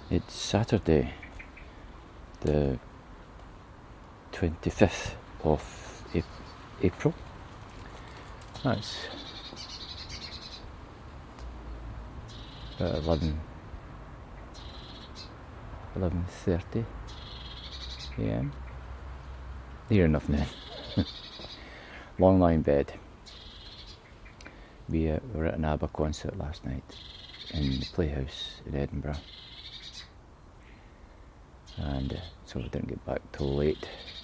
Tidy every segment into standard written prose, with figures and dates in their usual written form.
It's Saturday, the 25th of April. That's about 11:30 a.m. Near enough now. Long line bed. We were at an ABBA concert last night in the Playhouse in Edinburgh, and so we didn't get back till late.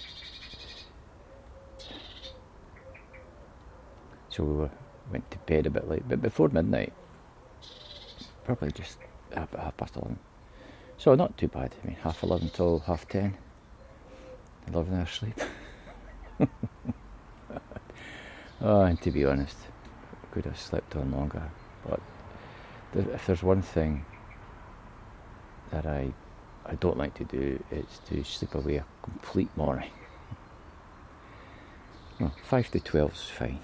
So we went to bed a bit late, but before midnight, probably just half past 11. So not too bad. I mean, 11:30 till 10:30, 11 hours sleep. Oh, and to be honest, I could have slept on longer. But if there's one thing that I don't like to do, it's to sleep away a complete morning. Well, 5 to 12 is fine.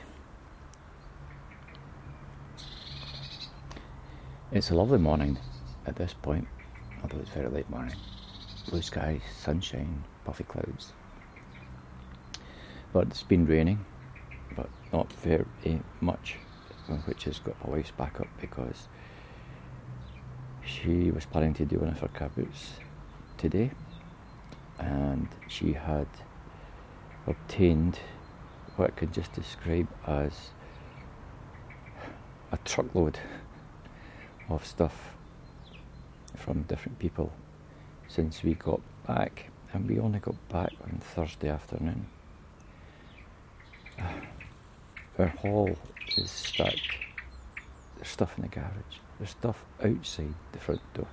It's a lovely morning at this point, although it's very late morning. Blue skies, sunshine, puffy clouds. But it's been raining, but not very much, which has got my wife's back up because she was planning to do one of her car boots today, and she had obtained what I could just describe as a truckload of stuff from different people since we got back, and we only got back on Thursday afternoon. Our hall is stacked. There's stuff in the garage. There's stuff outside the front door.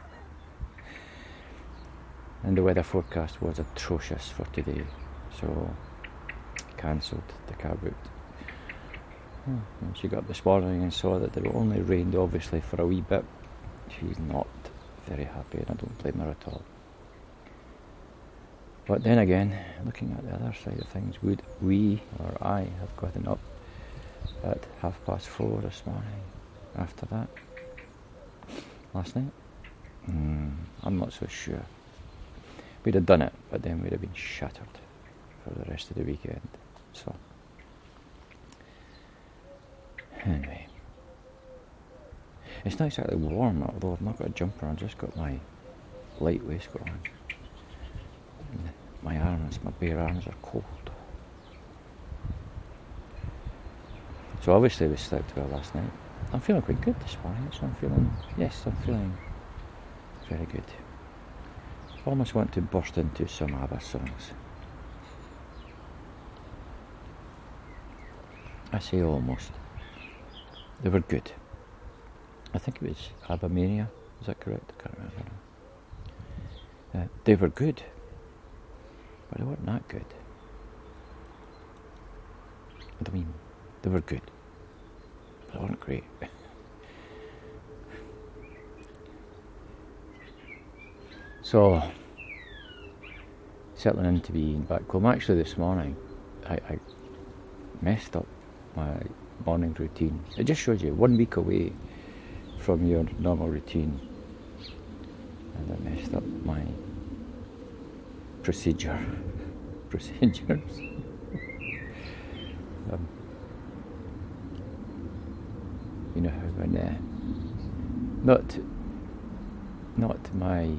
And the weather forecast was atrocious for today, so cancelled the car boot. And she got up this morning and saw that it only rained obviously for a wee bit. She's not very happy, and I don't blame her at all. But then again, looking at the other side of things, would we, or I, have gotten up at 4:30 this morning after that? Last night? I'm not so sure. We'd have done it, but then we'd have been shattered for the rest of the weekend. So, anyway. It's not exactly warm, although I've not got a jumper on, I've just got my light waistcoat on. And my bare arms are cold. So obviously we slept well last night. I'm feeling quite good this morning, so I'm feeling very good. I almost want to burst into some ABBA songs. I say almost. They were good. I think it was ABBA Mania, is that correct? I can't remember now. They were good, but they weren't that good. I mean, they were good, but they weren't great. So, settling into being back home. Actually, this morning, I messed up my morning routine. It just shows you 1 week away from your normal routine, and I messed up my procedures. You know how when not my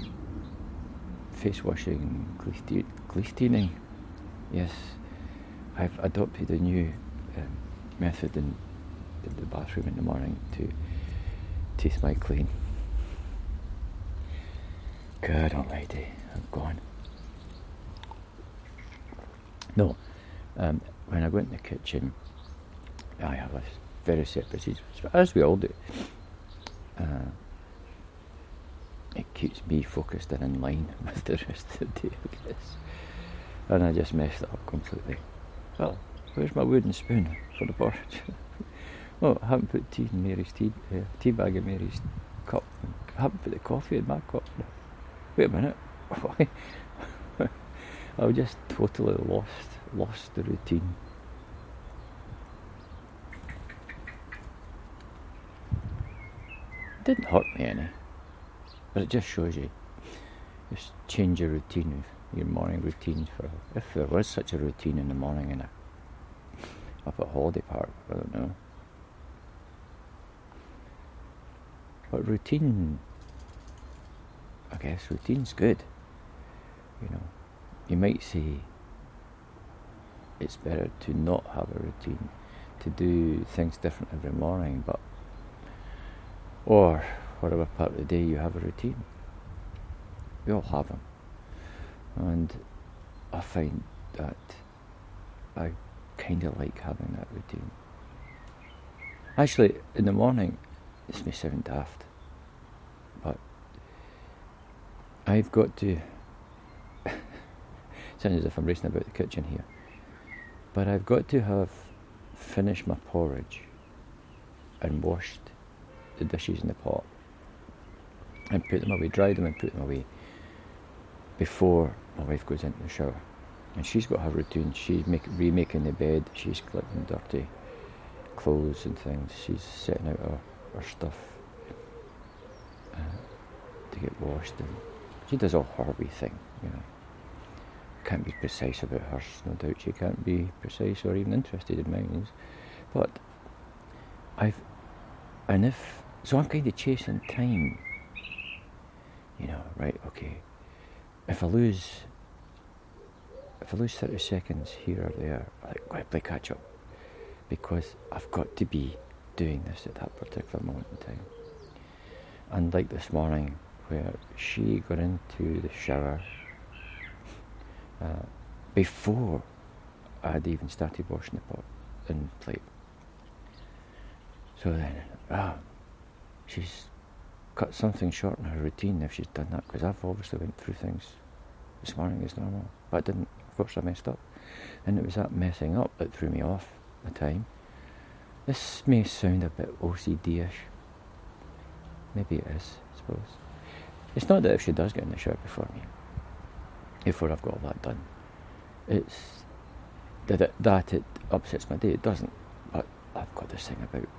face washing, cleaning. Yes, I've adopted a new method in the bathroom in the morning to teeth my clean. Good old lady, I'm gone. No, when I go into the kitchen, I have a very set procedure, as we all do. It keeps me focused and in line with the rest of the day, I guess. And I just messed it up completely. Well, where's my wooden spoon for the porridge? Oh, I haven't put tea in Mary's tea bag in Mary's cup. I haven't put the coffee in my cup. Wait a minute. I just totally lost the routine. It didn't hurt me any, but it just shows you Just change your routine, your morning routine, for if there was such a routine in the morning in up at Holiday Park, I don't know. But routine, I guess routine's good. You know, you might say it's better to not have a routine, to do things different every morning, or whatever part of the day you have a routine. We all have them. And I find that I kind of like having that routine. Actually, in the morning, this may sound daft, but I've got to, sounds as if I'm racing about the kitchen here, but I've got to have finished my porridge and washed the dishes in the pot and put them away, dried them and put them away before my wife goes into the shower. And she's got her routine. She's remaking the bed, she's collecting dirty clothes and things, she's setting out her stuff to get washed, and she does all her wee thing, you know. Can't be precise about hers, no doubt she can't be precise or even interested in mine, but so I'm kind of chasing time, you know, right, okay, if I lose 30 seconds here or there, I quickly catch up, because I've got to be doing this at that particular moment in time. And like this morning, where she got into the shower before I had even started washing the pot and plate. So then, she's cut something short in her routine if she's done that, because I've obviously went through things this morning as normal, but I didn't. Of course I messed up, and it was that messing up that threw me off the time. This may sound a bit OCD-ish. Maybe it is, I suppose. It's not that if she does get in the shower before I've got all that done, it's that it upsets my day. It doesn't, but I've got this thing about,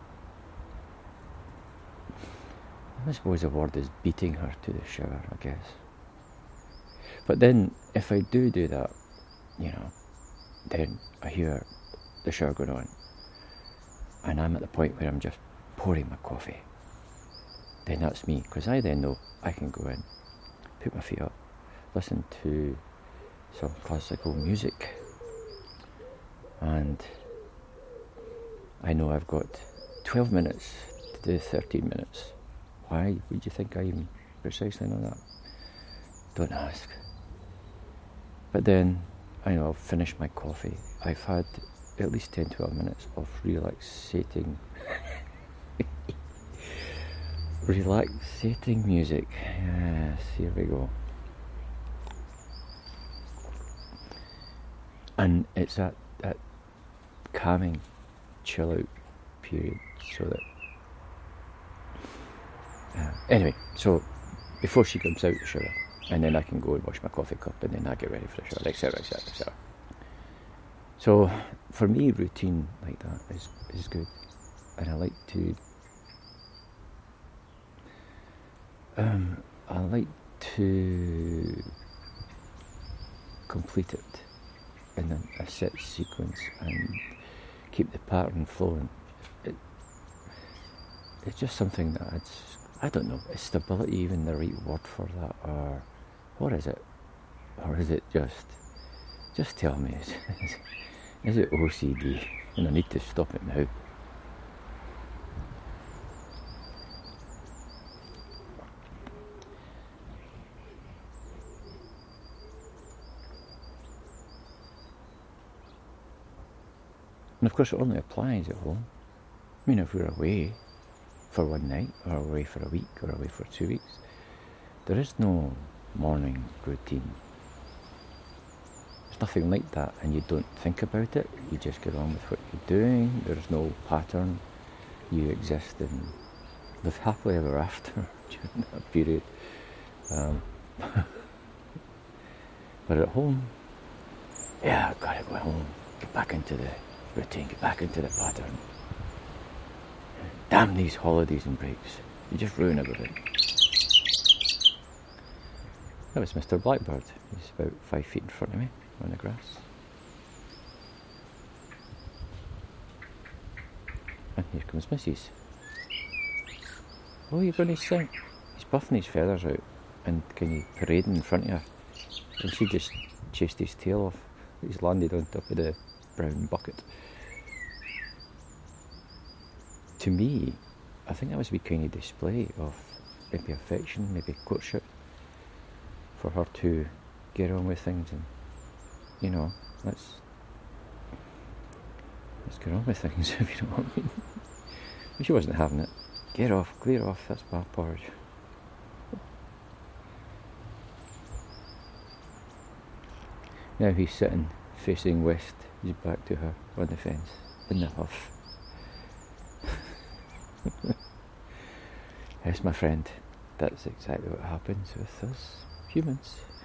I suppose the word is beating her to the shower, I guess. But then, if I do that, you know, then I hear the shower going on, and I'm at the point where I'm just pouring my coffee. Then that's me, because I then know I can go in, put my feet up, listen to some classical music, and I know I've got 12 minutes to do 13 minutes. Why would you think I even precisely know that? Don't ask. But then I know I've finished my coffee. I've had at least 10-12 minutes of relaxating music. Yes, here we go. And it's that calming, chill out period, so that anyway, so before she comes out the shower, and then I can go and wash my coffee cup, and then I get ready for the shower, etc, etc, etc. So for me, routine like that is good, and I like to complete it in a set sequence and keep the pattern flowing. It's just something that I don't know, is stability even the right word for that, or what is it? Or is it just tell me, is it OCD? And I need to stop it now. And of course it only applies at home. I mean, if we're away for one night, or away for a week, or away for 2 weeks, there is no morning routine. There's nothing like that, and you don't think about it, you just get on with what you're doing. There's no pattern. You exist and live happily ever after during that period. But at home, yeah, I've got to go home, get back into the routine, get back into the pattern. Damn these holidays and breaks, you just ruin everything. That was Mr. Blackbird. He's about 5 feet in front of me on the grass. And here comes Mrs. Oh, you're going to sing? He's puffing his feathers out and kind of parading in front of her. And she just chased his tail off. He's landed on top of the brown bucket. To me, I think that was a wee kind of display of maybe affection, maybe courtship, for her to get on with things and, you know, let's get on with things, if you know what I mean. But she wasn't having it. Get off, clear off, that's bad porridge. Now he's sitting facing west, he's back to her on the fence, in the huff. Yes, my friend, that's exactly what happens with us humans.